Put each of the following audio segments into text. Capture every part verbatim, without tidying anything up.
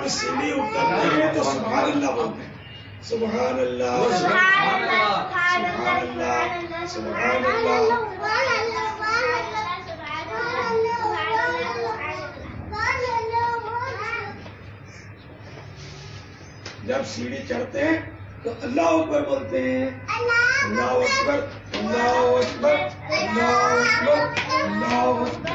سیڑھی اترتے ہیں تو سبحان اللہ بولتے ہیں. سبحان اللہ سبحان اللہ سبحان اللہ. جب سیڑھی چڑھتے ہیں تو اللہ اکبر بولتے ہیں. اللہ اکبر اللہ اکبر اللہ اکبر اللہ اکبر.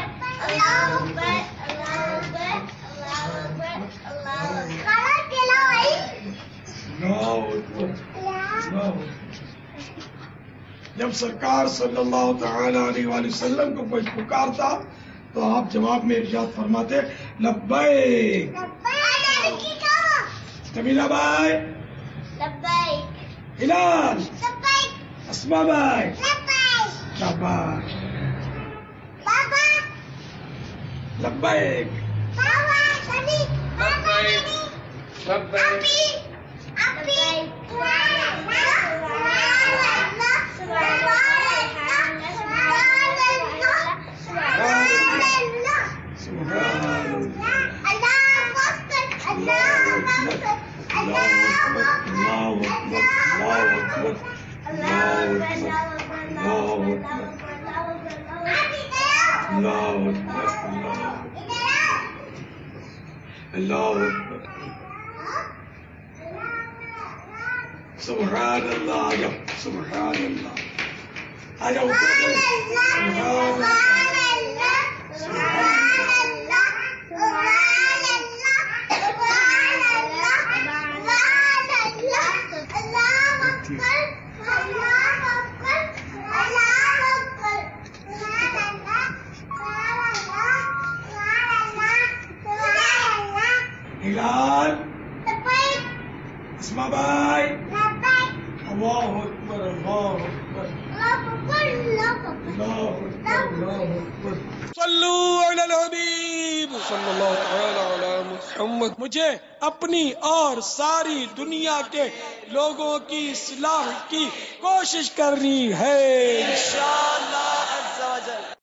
جب سرکار صلی اللہ تعالی علیہ وآلہ وسلم کو کوئی پکارتا تو آپ جواب میں ارشاد فرماتے لبیک. جمیلہ بھائی ہلال اسما بھائی شاباش لبیک اللہ سبحان اللہ. سبحان اللہ آجا اوپر سبحان ہلال اسما بھائی اللہ اکبر اللہ اکبر اللہ اکبر. صلوا علی الحبیب صلی اللہ تعالی علی محمد. مجھے اپنی اور ساری دنیا کے لوگوں کی اصلاح کی کوشش کرنی ہے انشاءاللہ عز و جل.